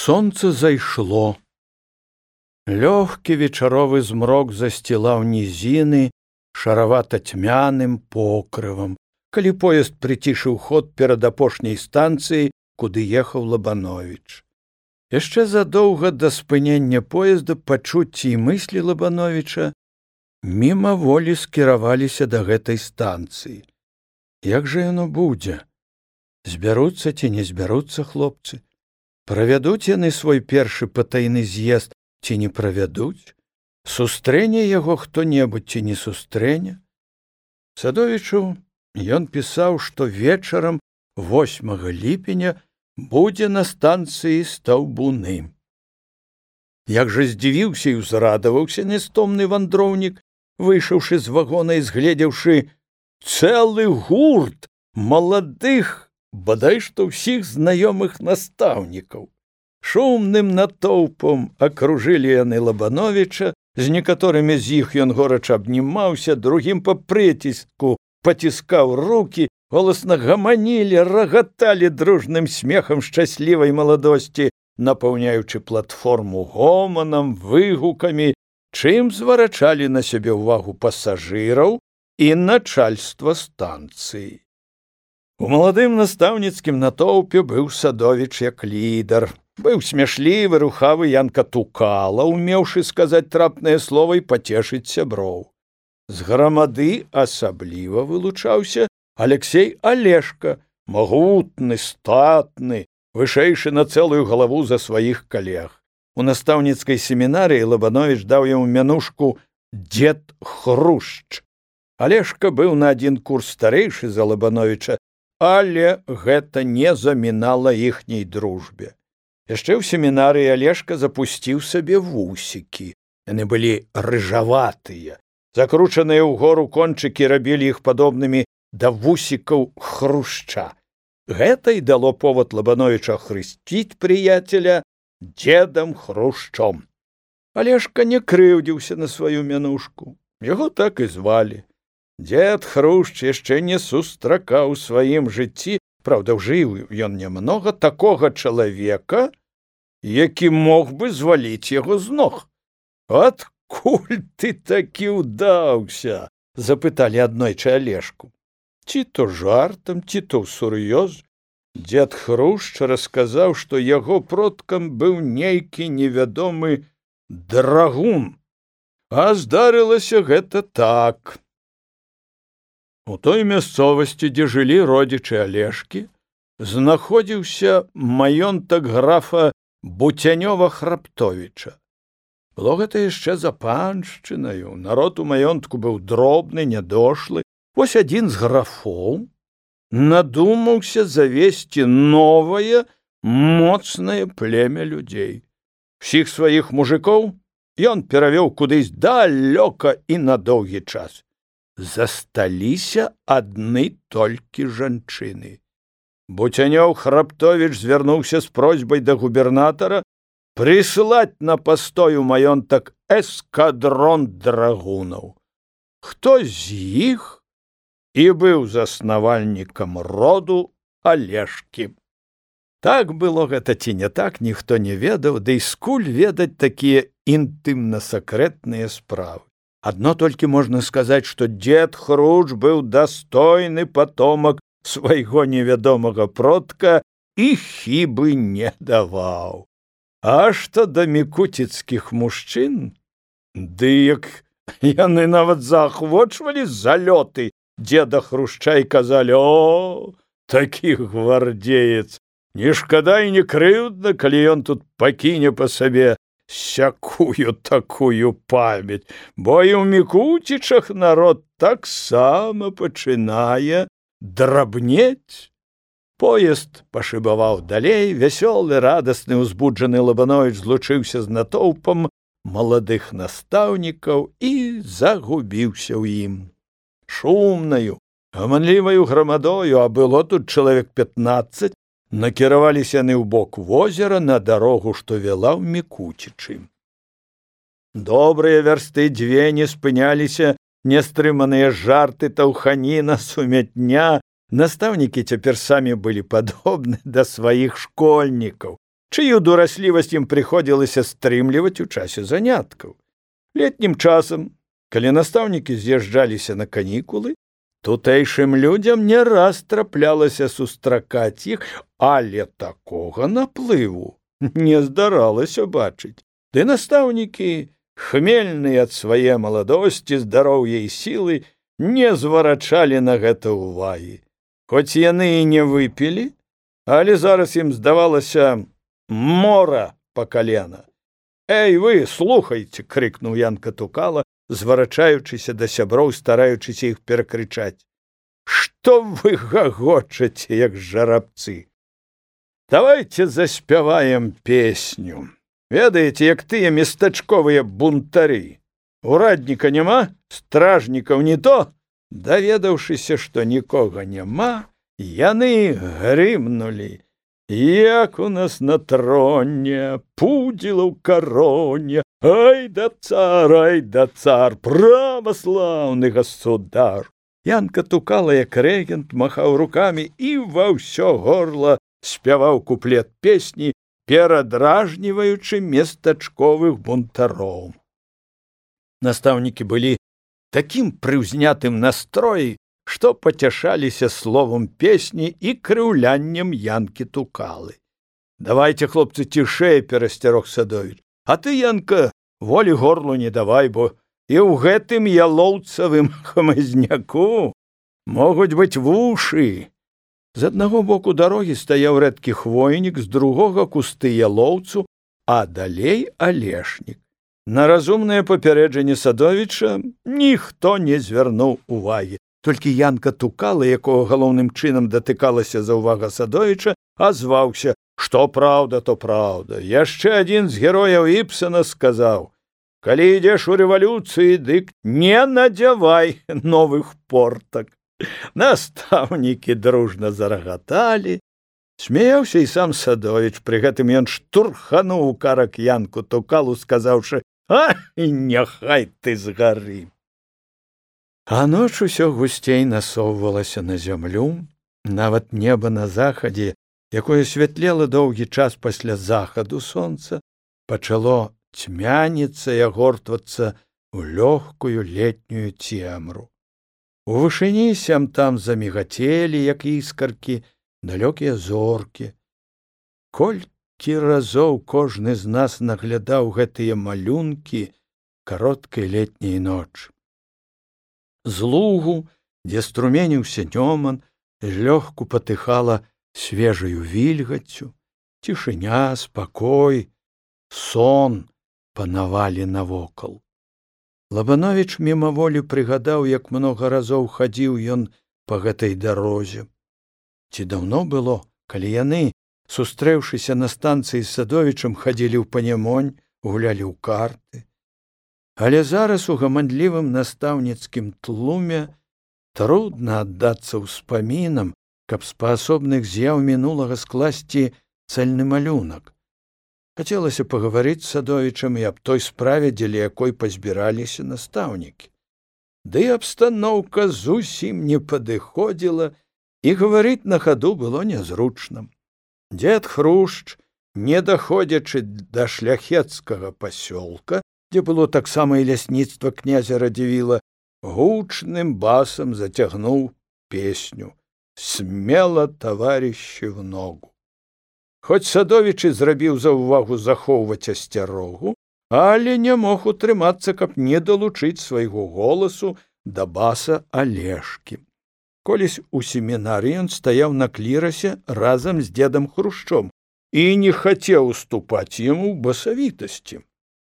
Сонце зайшло. Лёгкі вечаровы змрок засцілаў нізіны шаравата-тьмяным покрывам, калі поезд прыцішыў ход перад апошняй станцыяй, куды ехаў Лабановіч. Яшчэ задоўга да спынення поезда пачуцці і мыслі Лабановіча мімаволі скіраваліся да гэтай станцыі. Як жа яно будзе? Збяруцца ці не збяруцца хлопцы? Правядуць яны свой першы патайны з'езд ці не правядуць? Сустрэне яго хто-небудзь ці не сустрэне? Садовічу ён пісаў, што вечарам 8 ліпеня будзе на станцыі Стаўбуны. Як жа здзівіўся і ўзрадаваўся нястомны вандроўнік, выйшаўшы з вагона і згледзеўшы цэлы гурт маладых, бадай што ўсіх знаёмых настаўнікаў. Шумным натоўпам акружылі яны Лабановіча, з некаторымі з іх ён горача абнімаўся, другім па прыціску паціскаў рукі, голасна гаманілі, рагаталі дружным смехам шчаслівай маладосці, напаўняючы платформу гоманам, выгукамі, чым зварачалі на сябе ўвагу пасажыраў і начальства станцыі. У маладым настаўніцкім натоўпе быў Садовіч як лідар. Быў смяшлівы, рухавы Янка Тукала, умеўшы сказаць трапнае слова і пацешыць сяброў. З грамады асабліва вылучаўся Алексей Алешка, магутны, статны, вышэйшы на цэлую галаву за сваіх калег. У настаўніцкай семінарыі Лабановіч даў яму мянушку «Дзед Хрушч». Алешка быў на 1 курс старэйшы за Лабановіча, але гэта не замінала іхняй дружбе. Яшчэ ў семінарыі Алешка запусціў сабе вусікі. Яны былі рыжаватыя. Закручаныя ўгору кончыкі рабілі іх падобнымі да вусікаў Хрушча. Гэта і дало повод Лабановіча хрысціць прыяцеля дзедам Хрушчом. Алешка не крыўдзіўся на сваю мянушку. Яго так і звалі. Дзед Хрушч яшчэ не сустракаў у сваім жыцці, праўда, жыў ён нямнога, такога чалавека, які мог бы зваліць яго з ног. «Адкуль ты такі ўдаўся?» — запыталі аднойчы Алешку. Ці то жартам, ці то ўсур'ёз. Дзед Хрушч расказаў, што яго продкам быў нейкі невядомы драгун. А здарылася гэта так. У той мясцовасці, дзе жылі родзічы Алешкі, знаходзіўся маёнтак графа Буцянёва-Храптовіча. Было гэта яшчэ за паншчынаю. Народ у маёнтку быў дробны, нядошлы. Вось адзін з графоў надумаўся завесці новае, моцнае племя людзей. Усіх сваіх мужикоў ён перавёў кудысь далёка і на доўгі час. Засталіся адны толькі жанчыны. Буцянёў-Храптовіч звярнуўся з просьбай да губернатара прыслаць на пастой у маёнтак эскадрон драгунаў. Хто з іх і быў заснавальнікам роду Алешкі. Так было гэта ці не так, ніхто не ведаў, ды і скуль ведаць такія інтымна-сакрэтныя справы. Адно толькі можна сказаць, што дзед Хрушч быў дастойны патомак свайго невядомага продка і хібы не даваў. А што да мікуціцкіх мужчын, ды як яны нават заахвочвалі залёты дзеда Хрушча і казалі: «О, такі гвардзеец! Не шкада і не крыўдна, калі ён тут пакіне па сабе сякую такую памяць, бо і ў Мікуцічах народ таксама пачынае драбнець». Поезд пашыбаваў далей, вясёлы, радасны, узбуджаны Лабановіч злучыўся з натоўпам маладых настаўнікаў і загубіўся ў ім. Шумнаю, гаманліваю грамадою, а было тут чалавек 15, накіраваліся яны ў бок возера на дарогу, што вяла ў Мікуцічы. Добрыя вярсты 2 не спыняліся нястрыманыя жарты, таўханіна, сумятня. Настаўнікі цяпер самі былі падобны да сваіх школьнікаў. чыю дураслівасць ім прыходзілася стрымліваць у часе заняткаў. Летнім часам, калі настаўнікі з'язджаліся на канікулы, тутэйшым людзям не раз траплялася сустракаць іх, але такога наплыву не здаралася бачыць. Ды настаўнікі, хмельныя ад свае маладосці, здароўя і сілы, не зварачалі на гэта ўвагі. Хоць яны і не выпілі, але зараз ім здавалася мора па калена. «Эй, вы, слухайце!» — крыкнуў Янка Тукала, зварачаючыся да сяброў, стараючыся іх перакрычаць. «Што вы гагочаце, як жарабцы? Давайте заспяваем песню. Ведаеце, як тыя местачковыя бунтары. Урадніка няма, стражнікаў не то». Даведаўшыся, што нікога няма, яны грымнулі. «Як у нас на троне, пудзіла ў кароне, ай да цар, праваслаўны государ». Янка Тукала, як рэгент, махаў рукамі і ва ўсё горла спяваў куплет песні, перадражніваючы местачковых бунтароў. Настаўнікі былі такім прыўзнятым настроі, што пацяшаліся словам песні і крыўляннем Янкі Тукалы. «Давайте, хлопцы, цішэй!» — перасцярог Садовіч. «А ты, Янка, волі горлу не давай, бо і ў гэтым ялоўцавым хмызняку могуць быць вушы». З аднаго боку дарогі стаяў рэдкі хвойнік, з другога кусты ялоўцу, а далей алешнік. На разумнае папярэджанне Садовіча ніхто не звярнуў увагі. Толькі Янка Тукала, якога галоўным чынам датыкалася заўвага Садовіча, азваўся: «Што праўда, то праўда. Яшчэ адзін з герояў Іпсена сказаў: калі ідзеш у рэвалюцыі, дык не надзявай новых портак». Настаўнікі дружна зарагаталі. Смяяўся і сам Садовіч, пры гэтым ён штурхануў у карак Янку Тукалу, сказаўшы: «А, няхай ты згары». А ноч усё гусцей насоўвалася на зямлю, нават неба на захадзе, якое святлела доўгі час пасля захаду сонца, пачало цьмяніцца і агортвацца ў лёгкую летнюю цемру. У вышыні сям-там замігацелі, як іскаркі, далёкія зоркі. Колькі разоў кожны з нас наглядаў гэтыя малюнкі кароткай летняй ночы. З лугу, дзе струменіўся Нёман, злёгку патыхала свежаю вільгаццю, цішыня, спакой, сон панавалі навокал. Лабановіч мімаволі прыгадаў, як многа разоў хадзіў ён па гэтай дарозе. Ці даўно было, калі яны, сустрэўшыся на станцыі з Садовічам, хадзілі ў панямонь, гулялі ў карты. Але зараз у гаманлівым настаўніцкім тлуме трудна аддацца ўспамінам, каб з паасобных з'яў мінулага скласці цэльны малюнак. Хацелася пагаварыць з Садовічам і аб той справе, дзеля якой пазбіраліся настаўнікі. Ды абстаноўка зусім не падыходзіла, і гаварыць на хаду было нязручным. Дзед Хрушч, не даходзячы да шляхецкага пасёлка, дзе было таксама і лясніцтва князя Радзівіла, гучным басам зацягнуў песню «Смела, таварыщы, в ногу». Хоць Садовіч і зрабіў заўвагу захоўваць асцярогу, але не мог утрымацца, каб не далучыць свайго голасу да баса Алешкі. Колісь у семінарыі ён стаяў на клірасе разам з дзедам Хрушчом і не хацеў уступаць яму ў басавітасці.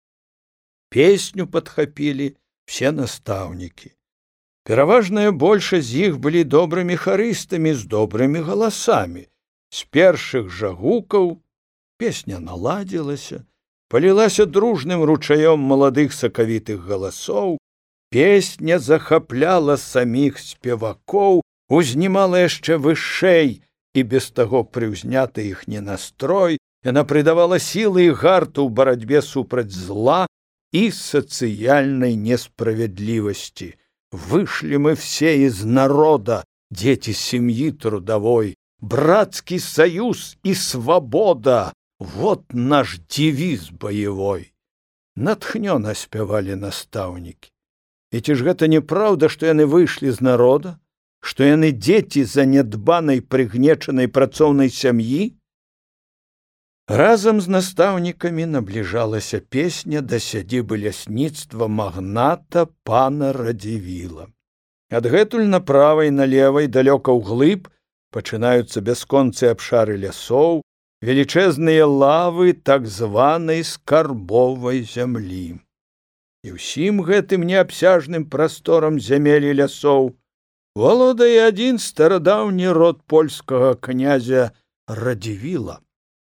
Песню падхапілі все настаўнікі. Пераважная большасць з іх былі добрымі харыстамі з добрымі галасамі. З першых жа гукаў песня наладзілася, палілася дружным ручаём маладых сакавітых галасоў, песня захапляла саміх спевакоў, узнімала яшчэ вышэй і без таго прыўзняты іхні настрой, яна придавала сілы і гарту ў барацьбе супраць зла и социальной несправедливости. Вышли мы все из народа, дети семьи трудовой, братский союз и свобода, Вот наш девиз боевой. Натхнёна спявалі настаўнікі. І ці ж гэта неправда, што яны выйшлі з народа, што яны дзеці занядбанай прыгнечанай працоўнай сям'і? Разам з настаўнікамі набліжалася песня да сядзібы лясніцтва магната пана Радзівіла. Адгэтуль направа і налева і далёка ўглыб пачынаюцца бясконцыя абшары лясоў, велічэзныя лавы так званай скарбовай зямлі. І ўсім гэтым неабсяжным прасторам зямель і лясоў валодае адзін старадаўні род польскага князя Радзівіла.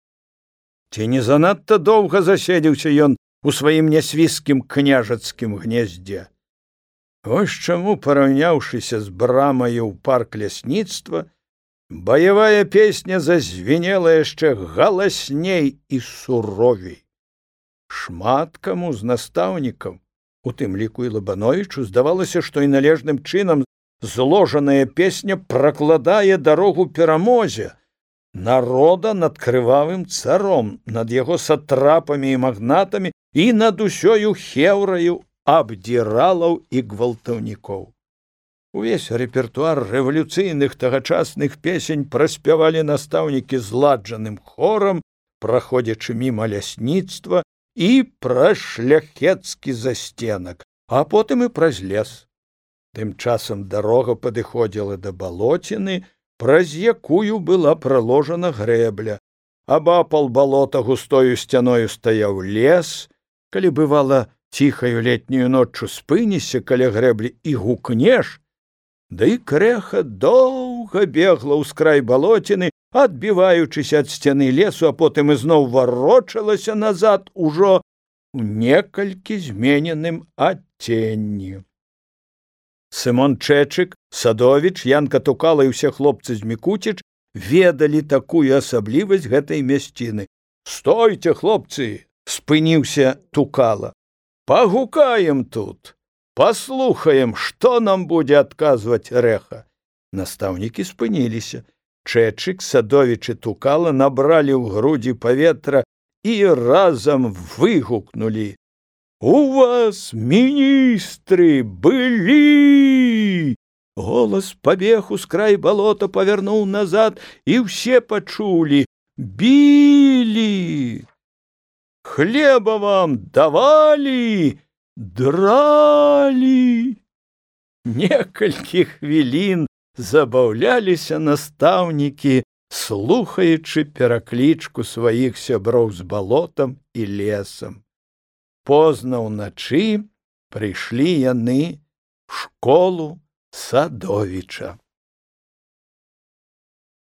Ці не занадта доўга заседзеўся ён у сваім нясвіжскім княжацкім гняздзе. Вось чаму, параўняўшыся з брамаю ў парк лясніцтва, баявая песня зазвінела яшчэ галасней і суровей. Шмат каму з настаўнікаў, у тым ліку і Лабановічу, здавалася, што і належным чынам зложаная песня пракладае дарогу перамозе народа над крывавым царом, над яго сатрапамі і магнатамі і над усёю хеўраю абдзіралаў і гвалтаўнікоў. Увесь рэпертуар рэвалюцыйных тагачасных песень праспявалі настаўнікі зладжаным хорам, праходзячы міма лясніцтва і праз шляхецкі застенак, а потым і праз лес. Тым часам дарога падыходзіла да балоціны, праз якую была праложана грэбля. Абапал балота густою сцяною стаяў лес. Калі бывала ціхаю летнюю ноччу спыніся каля грэблі і гукнеш, да і крэха доўга бегла ўскрай балоціны, адбіваючыся ад сцяны лесу, а потым ізноў варочалася назад ужо у некалькі змененым адценні. Сымон Чэчык, Садовіч, Янка Тукала і ўсе хлопцы з Мікуціч ведалі такую асаблівасць гэтай мясціны. «Стойце, хлопцы!» – спыніўся Тукала. «Пагукаем тут, паслухаем, што нам будзе адказваць рэха». Настаўнікі спыніліся. Чэчык, Садовіч і Тукала набралі ў грудзі паветра і разам выгукнулі: «У вас міністры былі!» Голас пабег ускрай балота, павярнуў назад, і ўсе пачулі: «Білі! Хлеба вам давалі, дралі!» Некалькі хвілін забаўляліся настаўнікі, слухаючы пераклічку сваіх сяброў з балотам і лесам. Позна ўначы прыйшлі яны ў школу Садовіча.